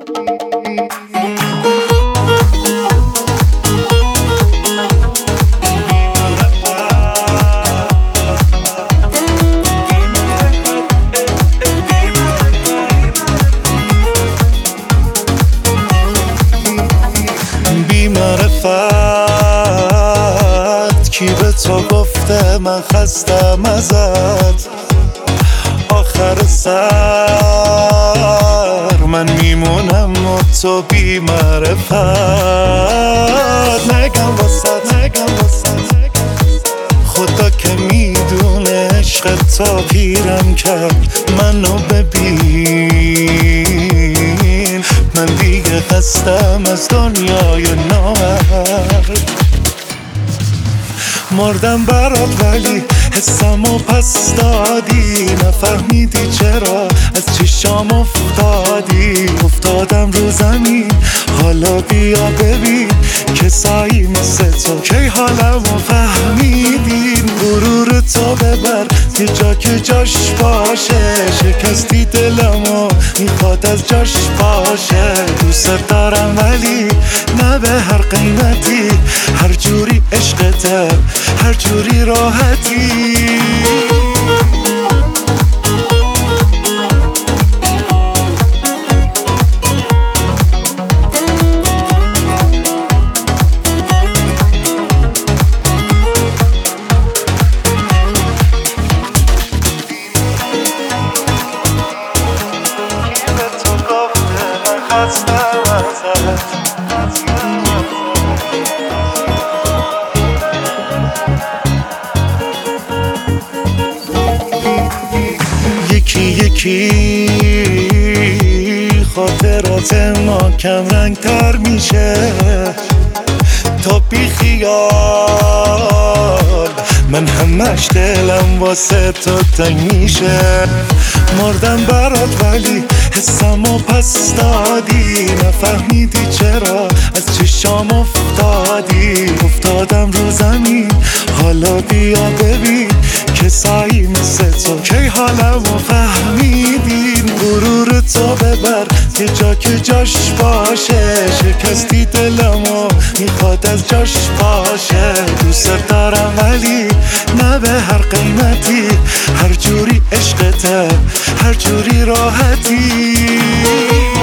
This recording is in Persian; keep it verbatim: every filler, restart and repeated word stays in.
معرفت کی به تو گفته من خستم ازت؟ آخر سر من میمونم و تو بی معرفت. نگم واسه نگم واسه خدا که میدونه عشق تا پیرم کرد. منو ببین من دیگه خستم از دنیای نامرد. مردم برات ولی حسمو پس دادی، نفهمیدی چرا از چشام افتادی. افتادم رو زمین حالا بیا ببین کسایی مثل تو کی حالمو فهمیدین. غرور تو ببر یه جا که جاش باشه، شکستی دلمو میخواد از جاش باشه. دوست دارم ولی نه به هر قیمتی، هر جوری عشقته هر جوری راحتی. یکی یکی خاطرات ما کم رنگ تر میشه تا بی خیال. من همش دلم واسه تو تنگ میشه. مردم برات ولی حسمو پس دادی، نفهمیدی چرا از چشام افتادی. افتادم رو زمین حالا بیا ببین کسایی مثل تو کی حالمو فهمیدین. غرور تو ببر یه جا که جاش باشه، شکستی دلمو میخواد از جاش باشه. دوست دارم ولی نه به هر قیمتی، هر جوری عشقته هر جوری راحتی.